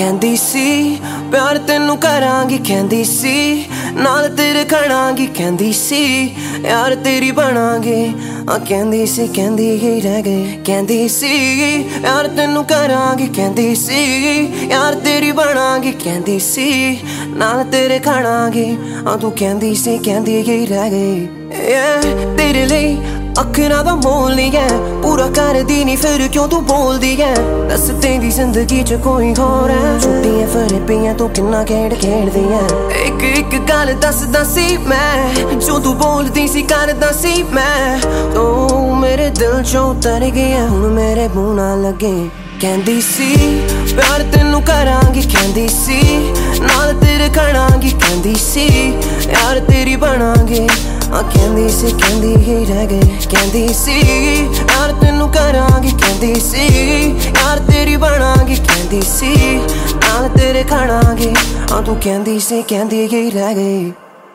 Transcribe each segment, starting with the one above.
ਕਹਿੰਦੀ ਸੀ ਪਿਆਰ ਤੈਨੂੰ ਕਰਾਂਗੀ, ਕਹਿੰਦੀ ਸੀ ਨਾਲ ਤੇਰੇ ਖੜਾਂਗੀ, ਕਹਿੰਦੀ ਸੀ ਯਾਰ ਤੇਰੀ ਬਣਾਂਗੇ। ਕਹਿੰਦੀ ਸੀ ਕਹਿੰਦੀ ਹੀ ਰਹਿ ਗਏ, ਕਹਿੰਦੀ ਸੀ ਯਾਰ ਤੈਨੂੰ ਕਰਾਂਗੀ, ਕਹਿੰਦੀ ਸੀ ਯਾਰ ਤੇਰੀ ਬਣਾਂਗੀ, ਕਹਿੰਦੀ ਸੀ ਨਾਲ ਤੇਰੇ ਖੜਾਂਗੇ। ਤੂੰ ਕਹਿੰਦੀ ਸੀ ਕਹਿੰਦੀ ਹੀ ਰਹਿ ਗਈ। ਤੇਰੇ ਲਈ ਅੱਖਰਾਂ ਦਾ ਮੋਲ ਨਹੀਂ ਹੈ, ਪੂਰਾ ਕਰਦੀ ਨਹੀਂ ਫਿਰ ਕਿਉਂ ਤੂੰ ਬੋਲਦੀ ਹੈ। ਦੱਸ ਤੇਰੀ ਜ਼ਿੰਦਗੀ 'ਚ ਕੋਈ ਹੋਰ ਹੈ, ਛੁੱਟੀਆਂ ਫਿਰ ਪਈਆਂ ਤੂੰ ਕਿੰਨਾ ਖੇਡ ਖੇਡਦੀ ਹੈ। ਇੱਕ ਇੱਕ ਗੱਲ ਦੱਸਦਾ ਸੀ ਮੈਂ, ਜੋ ਤੂੰ ਬੋਲਦੀ ਸੀ ਕਰਦਾ ਸੀ ਮੈਂ। ਤੂੰ ਮੇਰੇ ਦਿਲ 'ਚੋਂ ਉਤਰ ਗਿਆ, ਹੁਣ ਮੇਰੇ ਮੂੰਹ ਨਾਲ ਲੱਗੇ। ਕਹਿੰਦੀ ਸੀ ਪਿਆਰ ਤੈਨੂੰ ਕਰਾਂਗੀ, ਕਹਿੰਦੀ ਸੀ ਨਾਲ ਤੇਰੇ ਖੜਾਂਗੀ, ਕਹਿੰਦੀ ਸੀ ਯਾਰ ਤੇਰੀ ਬਣਾਂਗੇ। ਕਹਿੰਦੀ ਸੀ ਕਹਿੰਦੀ ਹੀ ਰਹਿ ਗਏ, ਕਹਿੰਦੀ ਸੀ ਯਾਰ ਤੈਨੂੰ ਕਰਾਂਗੀ, ਕਹਿੰਦੀ ਸੀ ਯਾਰ ਤੇਰੀ ਬਣਾਂਗੀ, ਕਹਿੰਦੀ ਸੀ ਨਾਲ ਤੇਰੇ ਖੜਾਂਗੇ। ਤੂੰ ਕਹਿੰਦੀ ਸੀ ਕਹਿੰਦੀ ਹੀ ਰਹਿ ਗਈ।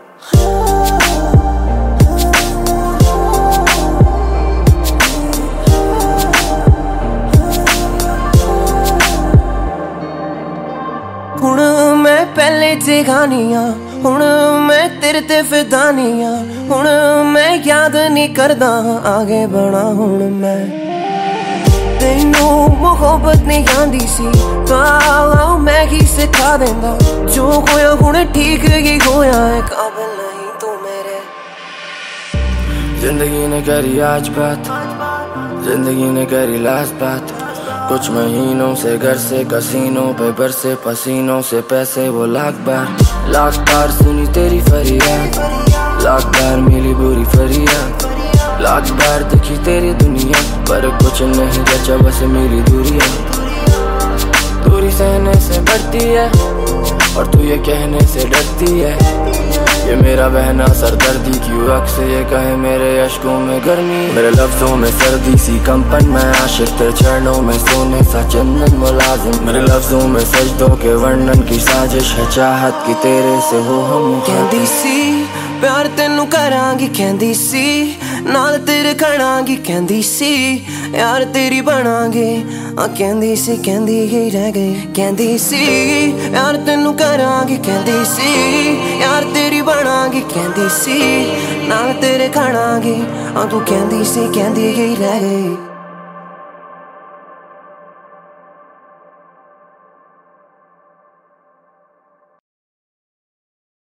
ਹੁਣ ਮੈਂ ਪਹਿਲੇ ਜਗਾਨੀਆਂ, ਹੁਣ ਮੈਂ ਤੇਰੇ ਤੇ ਫਿਦਾ ਨਹੀਂ ਆ। ਹੁਣ ਮੈਂ ਯਾਦ ਨਹੀਂ ਕਰਦਾ ਆਗੇ ਬਣਾ, ਹੁਣ ਮੈਂ ਤੈਨੂੰ ਮੁਹੱਬਤ ਨਹੀਂ ਆਂਦੀ ਸੀ ਤਾਂ ਮੈਂ ਹੀ ਸਿਖਾ ਦਿੰਦਾ। ਜੋ ਹੋਇਆ ਹੁਣ ਠੀਕ ਹੀ ਹੋਇਆ ਹੈ, ਕਾਬਿਲ नहीं तू मेरे। जिंदगी ने करी आज बात, जिंदगी ने करी लास्ट बात। कुछ महीनों से घर से कसीनों पे बरसे पसीनों से पैसे वो लाख बार सुनी तेरी फरियाद, लाख बार मिली बुरी फरियाद, लाख बार देखी तेरी दुनिया पर कुछ नहीं बचा बस मिली दूरियां। दूरी सहने से बढ़ती है और तू ये कहने से डरती है, ये मेरा बहना सरदर्दी क्यों अक्सर ये कहे मेरे अश्कों में गर्मी, मेरे लफ्जों में सर्दी सी कंपन में आशिक तेरे चरणों में सोने सा चंदन मुलाजिम, मेरे लफ्जों में सजदों के वर्णन की साजिश है चाहत की तेरे से हो हम। कहती सी प्यार तैनू करांगी, कहती सी नाल तेरे खड़ांगी, कहती सी यार तेरी बनांगे। कहती सी कहती ही रह गई, कहती सी यार तैनू करांगी, कहती सी यार तेरी बनांगी, कहती सी नाल तेरे खड़ांगे। तू कहती सी कहती ही रह गई।